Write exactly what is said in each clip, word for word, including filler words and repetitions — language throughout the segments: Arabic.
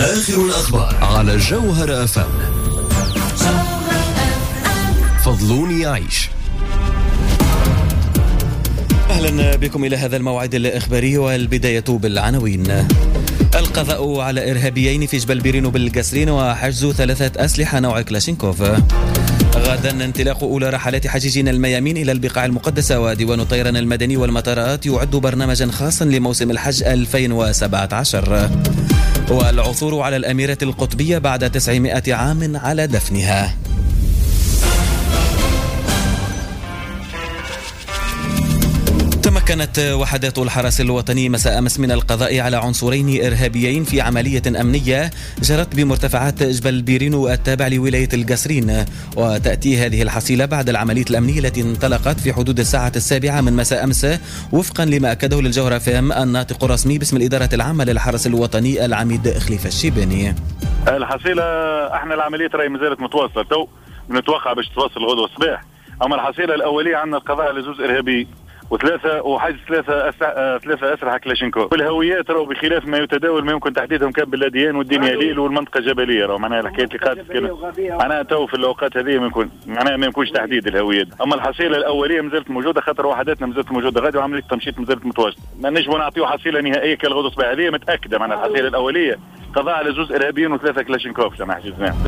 آخر الأخبار على جوهر أف أم. فضلوني أعيش. أهلا بكم إلى هذا الموعد الإخباري، والبداية بالعناوين. القضاء على إرهابيين في جبل بيرينو بالقسرين وحجز ثلاثة أسلحة نوع كلاشينكوف. غدا انطلاق أولى رحلات حجيجين الميامين إلى البقاع المقدسة، وديوان الطيران المدني والمطارات يعد برنامجا خاصا لموسم الحج ألفين وسبعة عشر. والعثور على الأميرة القطبية بعد تسعمائة عام على دفنها. تمكنت وحدات الحرس الوطني مساء أمس من القضاء على عنصرين إرهابيين في عملية أمنية جرت بمرتفعات جبل بيرينو التابع لولاية القسرين، وتأتي هذه الحصيلة بعد العملية الأمنية التي انطلقت في حدود الساعة السابعة من مساء أمس، وفقا لما أكده للجوهرة أف أم الناطق الرسمي باسم الإدارة العامة للحرس الوطني العميد خليفة الشيباني. الحصيلة احنا العملية راهي مازالت متواصلة، تو نتوقع باش تواصل غدوة الصباح. أما الحصيلة الأولية عندنا القضاء على زوج إرهابي وثلاثة وحجز ثلاثة أسع... ثلاثة أسلحة كلاشينكوف. والهويات راهو بخلاف ما يتداول ما يمكن تحديدهم كان باللاديان والدنيا ليل والمنطقة جبلية، راهو معناها الحكاية اللي قاعدة معناها تو في الأوقات هذه ما يكون معناها ما يكونش تحديد الهويات. أما الحصيلة الأولية مازالت موجودة، خاطر وحداتنا مازالت موجودة غادي، وعملية التمشيط مازالت متواجدة. ما نجموا نعطيو حصيلة نهائية كالغدوة الصباح، هذه متأكدة معناها الحصيلة الأولية قضاء على زوج إرهابيين وثلاثة كلاشينكوف لما حجزناهم.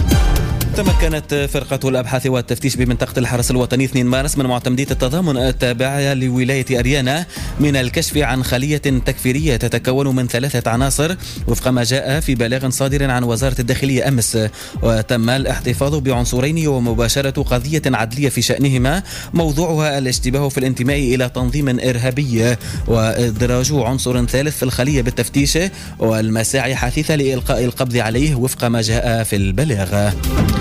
تمكنت فرقة الأبحاث والتفتيش بمنطقة الحرس الوطني اثنين مارس من معتمدية التضامن التابعة لولاية أريانا من الكشف عن خلية تكفيرية تتكون من ثلاثة عناصر وفق ما جاء في بلاغ صادر عن وزارة الداخلية أمس، وتم الاحتفاظ بعنصرين ومباشرة قضية عدلية في شأنهما موضوعها الاشتباه في الانتماء إلى تنظيم إرهابي، وإدراج عنصر ثالث في الخلية بالتفتيش والمساعي حثيثة لإلقاء القبض عليه وفق ما جاء في البلاغ.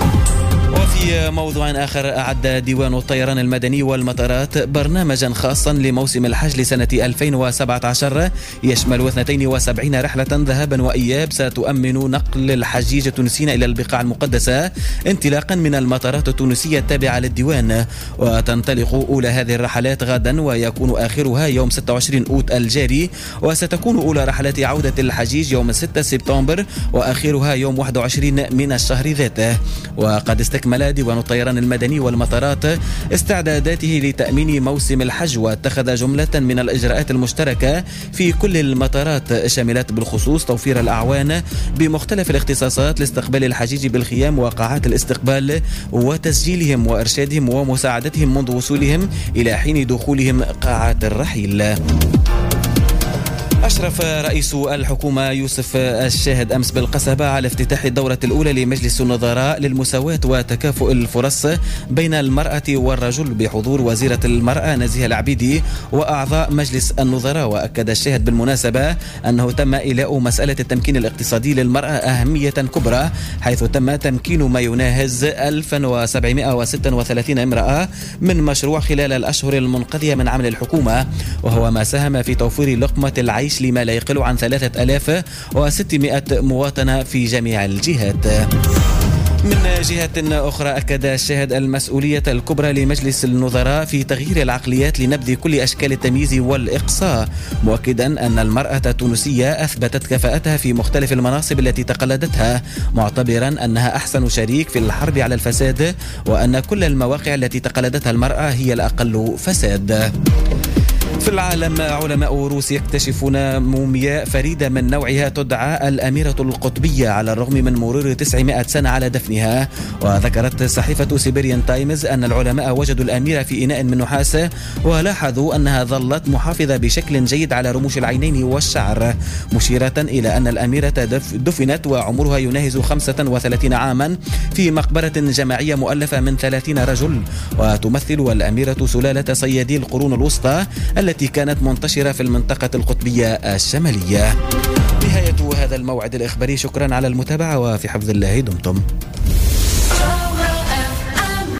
وفي موضوع آخر، أعد ديوان الطيران المدني والمطارات برنامجا خاصا لموسم الحج لسنة ألفين وسبعة عشر يشمل اثنتين وسبعين رحلة ذهابا وإياب ستؤمن نقل الحجيج التونسيين إلى البقاع المقدسة انطلاقا من المطارات التونسية التابعة للديوان، وتنطلق أولى هذه الرحلات غدا ويكون آخرها يوم ستة وعشرين أوت الجاري، وستكون أولى رحلات عودة الحجيج يوم ستة سبتمبر وآخرها يوم واحد وعشرين من الشهر ذاته. وقد استكمل ديوان الطيران المدني والمطارات استعداداته لتأمين موسم الحج، واتخذ جملة من الإجراءات المشتركة في كل المطارات شاملة بالخصوص توفير الأعوان بمختلف الاختصاصات لاستقبال الحجيج بالخيام وقاعات الاستقبال وتسجيلهم وإرشادهم ومساعدتهم منذ وصولهم إلى حين دخولهم قاعات الرحيل. أشرف رئيس الحكومة يوسف الشاهد أمس بالقصبة على افتتاح الدورة الأولى لمجلس النظراء للمساواة وتكافؤ الفرص بين المرأة والرجل بحضور وزيرة المرأة نزيهة العبيدي وأعضاء مجلس النظراء. وأكد الشاهد بالمناسبة أنه تم إيلاء مسألة التمكين الاقتصادي للمرأة أهمية كبرى، حيث تم تمكين ما يناهز ألف وسبعمائة وستة وثلاثين امرأة من مشروع خلال الأشهر المنقضية من عمل الحكومة، وهو ما ساهم في توفير لقمة العيش لما لا يقل عن ثلاثة آلاف وستمائة مواطنة في جميع الجهات. من جهة أخرى، أكد الشاهد المسؤولية الكبرى لمجلس النظراء في تغيير العقليات لنبذ كل أشكال التمييز والإقصاء، مؤكدا أن المرأة التونسية أثبتت كفاءتها في مختلف المناصب التي تقلدتها، معتبرا أنها أحسن شريك في الحرب على الفساد، وأن كل المواقع التي تقلدتها المرأة هي الأقل فساد. في العالم، علماء روس يكتشفون مومياء فريدة من نوعها تدعى الأميرة القطبية على الرغم من مرور تسعمائة سنة على دفنها. وذكرت صحيفة سيبيريان تايمز أن العلماء وجدوا الأميرة في إناء من نحاس، ولاحظوا أنها ظلت محافظة بشكل جيد على رموش العينين والشعر، مشيرة إلى أن الأميرة دفنت وعمرها يناهز خمسة وثلاثين عاما في مقبرة جماعية مؤلفة من ثلاثين رجل. وتمثل الأميرة سلالة صيادي القرون الوسطى التي كانت منتشرة في المنطقة القطبية الشمالية. نهاية هذا الموعد الإخباري، شكرا على المتابعة وفي حفظ الله دمتم.